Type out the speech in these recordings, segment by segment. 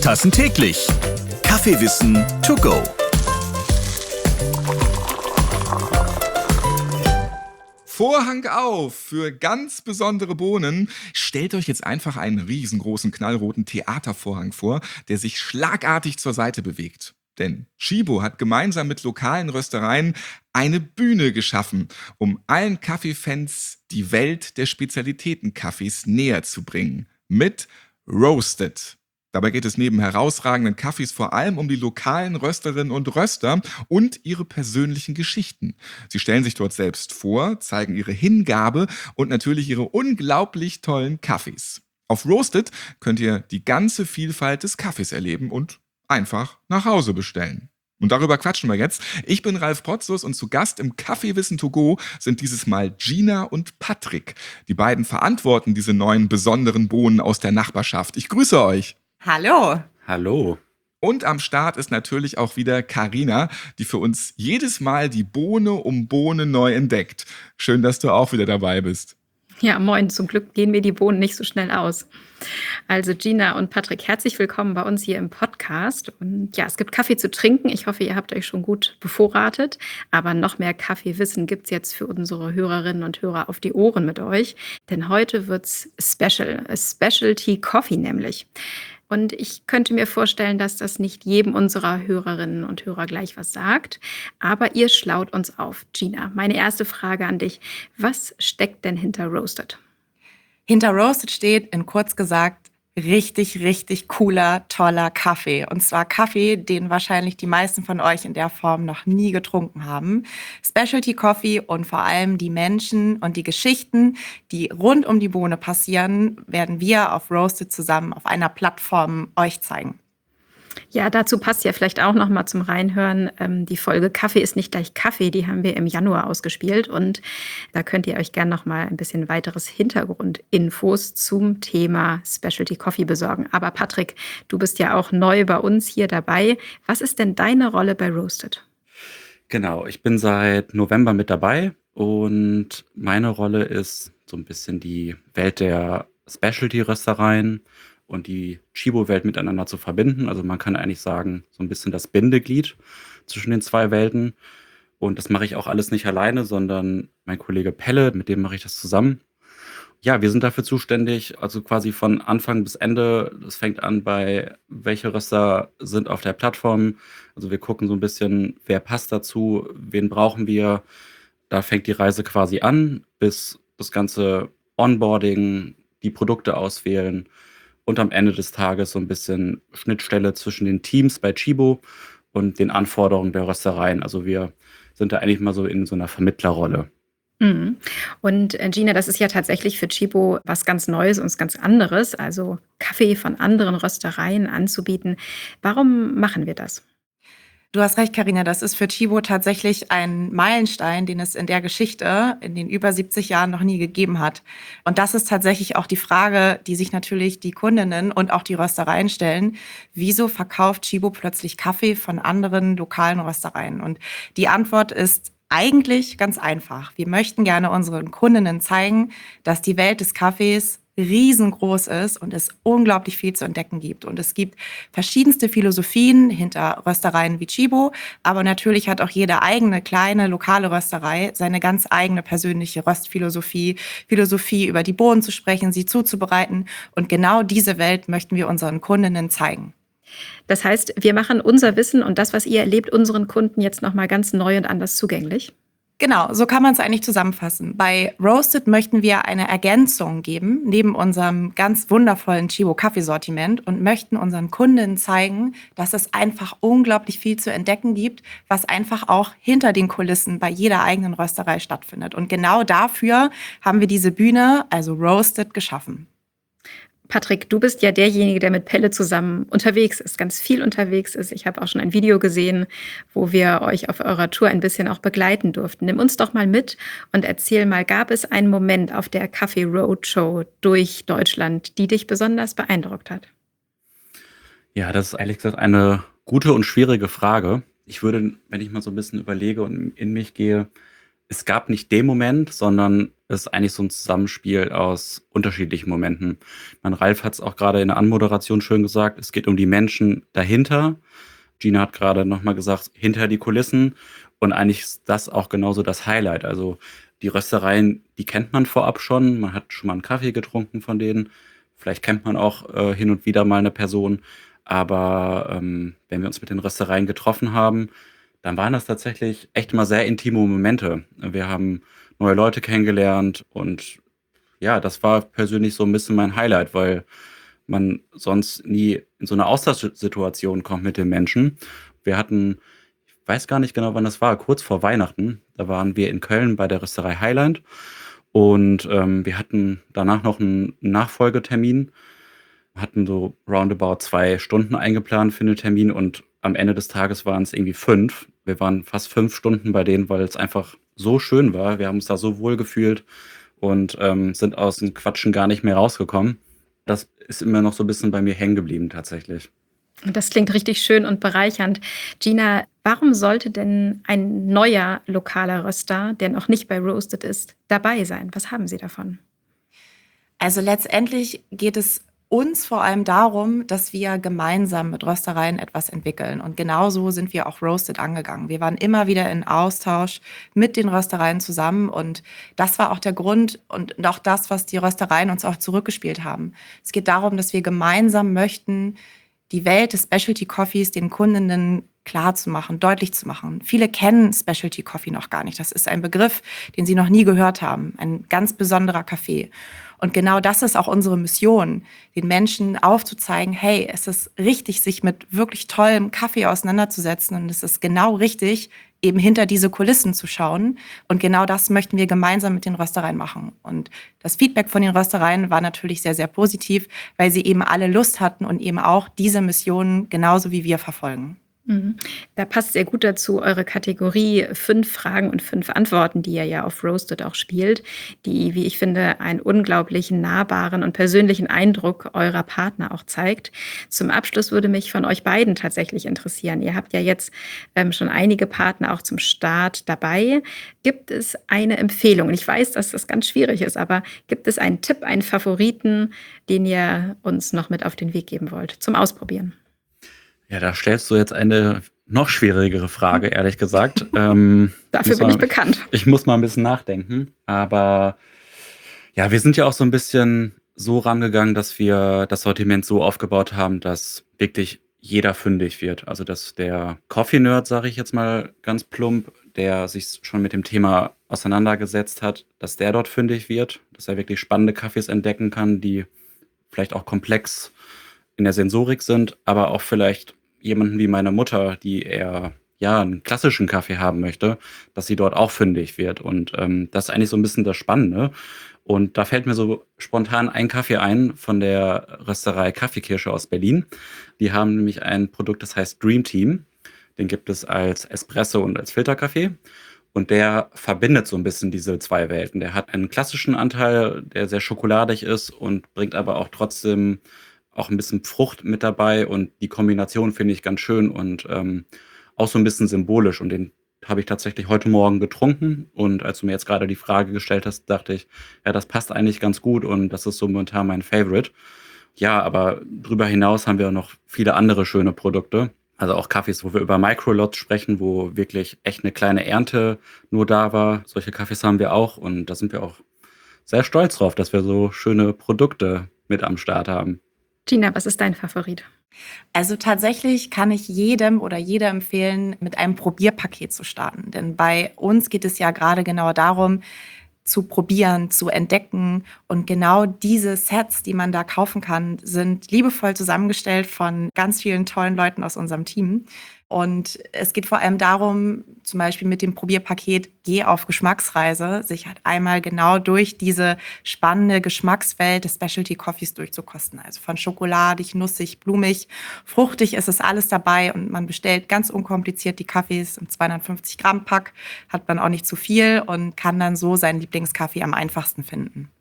Tassen täglich. Kaffeewissen to go. Vorhang auf für ganz besondere Bohnen. Stellt euch jetzt einfach einen riesengroßen knallroten Theatervorhang vor, der sich schlagartig zur Seite bewegt. Denn Chibo hat gemeinsam mit lokalen Röstereien eine Bühne geschaffen, um allen Kaffeefans die Welt der Spezialitätenkaffees näher zu bringen. Mit Roasted. Dabei geht es neben herausragenden Kaffees vor allem um die lokalen Rösterinnen und Röster und ihre persönlichen Geschichten. Sie stellen sich dort selbst vor, zeigen ihre Hingabe und natürlich ihre unglaublich tollen Kaffees. Auf Roasted könnt ihr die ganze Vielfalt des Kaffees erleben und einfach nach Hause bestellen. Und darüber quatschen wir jetzt. Ich bin Ralf Potzus und zu Gast im Kaffeewissen to go sind dieses Mal Gina und Patrick. Die beiden verantworten diese neuen besonderen Bohnen aus der Nachbarschaft. Ich grüße euch. Hallo. Hallo. Und am Start ist natürlich auch wieder Carina, die für uns jedes Mal die Bohne um Bohne neu entdeckt. Schön, dass du auch wieder dabei bist. Ja, moin. Zum Glück gehen mir die Bohnen nicht so schnell aus. Also Gina und Patrick, herzlich willkommen bei uns hier im Podcast. Und ja, es gibt Kaffee zu trinken. Ich hoffe, ihr habt euch schon gut bevorratet. Aber noch mehr Kaffeewissen gibt es jetzt für unsere Hörerinnen und Hörer auf die Ohren mit euch. Denn heute wird's special. A Specialty Coffee nämlich. Und ich könnte mir vorstellen, dass das nicht jedem unserer Hörerinnen und Hörer gleich was sagt. Aber ihr schlaut uns auf. Gina, meine erste Frage an dich. Was steckt denn hinter Roasted? Hinter Roasted steht, in kurz gesagt, richtig, richtig cooler, toller Kaffee. Und zwar Kaffee, den wahrscheinlich die meisten von euch in der Form noch nie getrunken haben. Specialty Coffee und vor allem die Menschen und die Geschichten, die rund um die Bohne passieren, werden wir auf Roasted zusammen auf einer Plattform euch zeigen. Ja, dazu passt ja vielleicht auch noch mal zum Reinhören die Folge Kaffee ist nicht gleich Kaffee, die haben wir im Januar ausgespielt und da könnt ihr euch gerne noch mal ein bisschen weiteres Hintergrundinfos zum Thema Specialty Coffee besorgen. Aber Patrick, du bist ja auch neu bei uns hier dabei. Was ist denn deine Rolle bei Roasted? Genau, ich bin seit November mit dabei und meine Rolle ist so ein bisschen die Welt der Specialty-Röstereien und die Chibo-Welt miteinander zu verbinden. Also man kann eigentlich sagen, so ein bisschen das Bindeglied zwischen den zwei Welten. Und das mache ich auch alles nicht alleine, sondern mein Kollege Pelle, mit dem mache ich das zusammen. Ja, wir sind dafür zuständig, also quasi von Anfang bis Ende. Das fängt an bei, welche Röster sind auf der Plattform. Also wir gucken so ein bisschen, wer passt dazu, wen brauchen wir. Da fängt die Reise quasi an, bis das ganze Onboarding, die Produkte auswählen und am Ende des Tages so ein bisschen Schnittstelle zwischen den Teams bei Chibo und den Anforderungen der Röstereien. Also wir sind da eigentlich mal so in so einer Vermittlerrolle. Mhm. Und Gina, das ist ja tatsächlich für Chibo was ganz Neues und was ganz anderes, also Kaffee von anderen Röstereien anzubieten. Warum machen wir das? Du hast recht, Carina, das ist für Chibo tatsächlich ein Meilenstein, den es in der Geschichte in den über 70 Jahren noch nie gegeben hat. Und das ist tatsächlich auch die Frage, die sich natürlich die Kundinnen und auch die Röstereien stellen. Wieso verkauft Chibo plötzlich Kaffee von anderen lokalen Röstereien? Und die Antwort ist eigentlich ganz einfach. Wir möchten gerne unseren Kundinnen zeigen, dass die Welt des Kaffees riesengroß ist und es unglaublich viel zu entdecken gibt. Und es gibt verschiedenste Philosophien hinter Röstereien wie Chibo, aber natürlich hat auch jede eigene kleine lokale Rösterei seine ganz eigene persönliche Röstphilosophie, Philosophie über die Bohnen zu sprechen, sie zuzubereiten. Und genau diese Welt möchten wir unseren Kundinnen zeigen. Das heißt, wir machen unser Wissen und das, was ihr erlebt, unseren Kunden jetzt noch mal ganz neu und anders zugänglich. Genau, so kann man es eigentlich zusammenfassen. Bei Roasted möchten wir eine Ergänzung geben, neben unserem ganz wundervollen Chibo-Kaffeesortiment und möchten unseren Kunden zeigen, dass es einfach unglaublich viel zu entdecken gibt, was einfach auch hinter den Kulissen bei jeder eigenen Rösterei stattfindet. Und genau dafür haben wir diese Bühne, also Roasted, geschaffen. Patrick, du bist ja derjenige, der mit Pelle zusammen unterwegs ist, ganz viel unterwegs ist. Ich habe auch schon ein Video gesehen, wo wir euch auf eurer Tour ein bisschen auch begleiten durften. Nimm uns doch mal mit und erzähl mal, gab es einen Moment auf der Kaffee Roadshow durch Deutschland, die dich besonders beeindruckt hat? Ja, das ist ehrlich gesagt eine gute und schwierige Frage. Ich würde, wenn ich mal so ein bisschen überlege und in mich gehe, Es gab nicht den Moment, sondern es ist eigentlich so ein Zusammenspiel aus unterschiedlichen Momenten. Ralf hat es auch gerade in der Anmoderation schön gesagt, es geht um die Menschen dahinter. Gina hat gerade noch mal gesagt, hinter die Kulissen. Und eigentlich ist das auch genauso das Highlight. Also, die Röstereien, die kennt man vorab schon. Man hat schon mal einen Kaffee getrunken von denen. Vielleicht kennt man auch, hin und wieder mal eine Person. Aber, wenn wir uns mit den Röstereien getroffen haben, dann waren das tatsächlich echt immer sehr intime Momente. Wir haben neue Leute kennengelernt und ja, das war persönlich so ein bisschen mein Highlight, weil man sonst nie in so eine Austauschsituation kommt mit den Menschen. Wir hatten, ich weiß gar nicht genau, wann das war, kurz vor Weihnachten, da waren wir in Köln bei der Rösterei Highland und, wir hatten danach noch einen Nachfolgetermin, hatten so roundabout 2 Stunden eingeplant für den Termin und am Ende des Tages waren es irgendwie 5. Wir waren fast 5 Stunden bei denen, weil es einfach so schön war. Wir haben uns da so wohl gefühlt und, sind aus dem Quatschen gar nicht mehr rausgekommen. Das ist immer noch so ein bisschen bei mir hängen geblieben tatsächlich. Und das klingt richtig schön und bereichernd. Gina, warum sollte denn ein neuer lokaler Röster, der noch nicht bei Roasted ist, dabei sein? Was haben Sie davon? Also letztendlich geht es uns vor allem darum, dass wir gemeinsam mit Röstereien etwas entwickeln. Und genauso sind wir auch Roasted angegangen. Wir waren immer wieder in Austausch mit den Röstereien zusammen. Und das war auch der Grund und auch das, was die Röstereien uns auch zurückgespielt haben. Es geht darum, dass wir gemeinsam möchten, die Welt des Specialty Coffees den Kundinnen klar zu machen, deutlich zu machen. Viele kennen Specialty Coffee noch gar nicht. Das ist ein Begriff, den sie noch nie gehört haben. Ein ganz besonderer Kaffee. Und genau das ist auch unsere Mission, den Menschen aufzuzeigen, hey, es ist richtig, sich mit wirklich tollem Kaffee auseinanderzusetzen. Und es ist genau richtig, eben hinter diese Kulissen zu schauen. Und genau das möchten wir gemeinsam mit den Röstereien machen. Und das Feedback von den Röstereien war natürlich sehr, sehr positiv, weil sie eben alle Lust hatten und eben auch diese Mission genauso wie wir verfolgen. Da passt sehr gut dazu eure Kategorie 5 Fragen und 5 Antworten, die ihr ja auf Roasted auch spielt, die, wie ich finde, einen unglaublich nahbaren und persönlichen Eindruck eurer Partner auch zeigt. Zum Abschluss würde mich von euch beiden tatsächlich interessieren. Ihr habt ja jetzt schon einige Partner auch zum Start dabei. Gibt es eine Empfehlung? Und ich weiß, dass das ganz schwierig ist, aber gibt es einen Tipp, einen Favoriten, den ihr uns noch mit auf den Weg geben wollt zum Ausprobieren? Ja, da stellst du jetzt eine noch schwierigere Frage, ehrlich gesagt. Dafür bin ich bekannt. Ich muss mal ein bisschen nachdenken. Aber ja, wir sind ja auch so ein bisschen so rangegangen, dass wir das Sortiment so aufgebaut haben, dass wirklich jeder fündig wird. Also dass der Coffee-Nerd, sage ich jetzt mal ganz plump, der sich schon mit dem Thema auseinandergesetzt hat, dass der dort fündig wird, dass er wirklich spannende Kaffees entdecken kann, die vielleicht auch komplex in der Sensorik sind, aber auch vielleicht jemanden wie meine Mutter, die eher ja einen klassischen Kaffee haben möchte, dass sie dort auch fündig wird. Und das ist eigentlich so ein bisschen das Spannende. Und da fällt mir so spontan ein Kaffee ein von der Rösterei Kaffeekirsche aus Berlin. Die haben nämlich ein Produkt, das heißt Dream Team. Den gibt es als Espresso und als Filterkaffee. Und der verbindet so ein bisschen diese 2 Welten. Der hat einen klassischen Anteil, der sehr schokoladig ist und bringt aber auch trotzdem auch ein bisschen Frucht mit dabei. Und die Kombination finde ich ganz schön und auch so ein bisschen symbolisch. Und den habe ich tatsächlich heute Morgen getrunken. Und als du mir jetzt gerade die Frage gestellt hast, dachte ich, ja, das passt eigentlich ganz gut und das ist so momentan mein Favorite. Ja, aber darüber hinaus haben wir noch viele andere schöne Produkte. Also auch Kaffees, wo wir über Microlots sprechen, wo wirklich echt eine kleine Ernte nur da war. Solche Kaffees haben wir auch und da sind wir auch sehr stolz drauf, dass wir so schöne Produkte mit am Start haben. Gina, was ist dein Favorit? Also tatsächlich kann ich jedem oder jeder empfehlen, mit einem Probierpaket zu starten. Denn bei uns geht es ja gerade genau darum, zu probieren, zu entdecken. Und genau diese Sets, die man da kaufen kann, sind liebevoll zusammengestellt von ganz vielen tollen Leuten aus unserem Team. Und es geht vor allem darum, zum Beispiel mit dem Probierpaket Geh auf Geschmacksreise, sich halt einmal genau durch diese spannende Geschmackswelt des Specialty Coffees durchzukosten. Also von schokoladig, nussig, blumig, fruchtig ist es alles dabei und man bestellt ganz unkompliziert die Kaffees im 250 Gramm Pack, hat man auch nicht zu viel und kann dann so seinen Lieblingskaffee am einfachsten finden.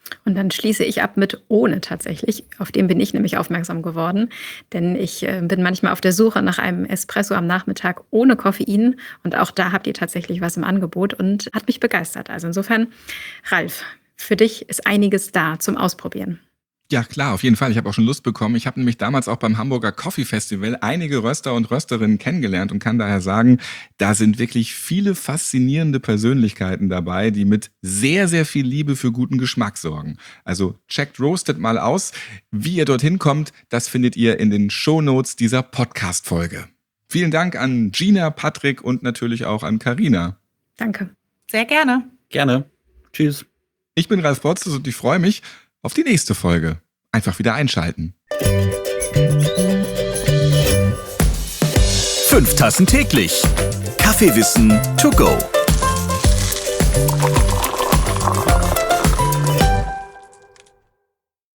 Und dann schließe ich ab mit ohne tatsächlich. Auf den bin ich nämlich aufmerksam geworden, denn ich bin manchmal auf der Suche nach einem Espresso am Nachmittag ohne Koffein und auch da habt ihr tatsächlich was im Angebot und hat mich begeistert. Also insofern, Ralf, für dich ist einiges da zum Ausprobieren. Ja, klar, auf jeden Fall. Ich habe auch schon Lust bekommen. Ich habe nämlich damals auch beim Hamburger Coffee Festival einige Röster und Rösterinnen kennengelernt und kann daher sagen, da sind wirklich viele faszinierende Persönlichkeiten dabei, die mit sehr, sehr viel Liebe für guten Geschmack sorgen. Also checkt Roasted mal aus. Wie ihr dorthin kommt, das findet ihr in den Shownotes dieser Podcast-Folge. Vielen Dank an Gina, Patrick und natürlich auch an Carina. Danke. Sehr gerne. Gerne. Tschüss. Ich bin Ralf Botzes und ich freue mich auf die nächste Folge. Einfach wieder einschalten. 5 Tassen täglich. Kaffeewissen to go.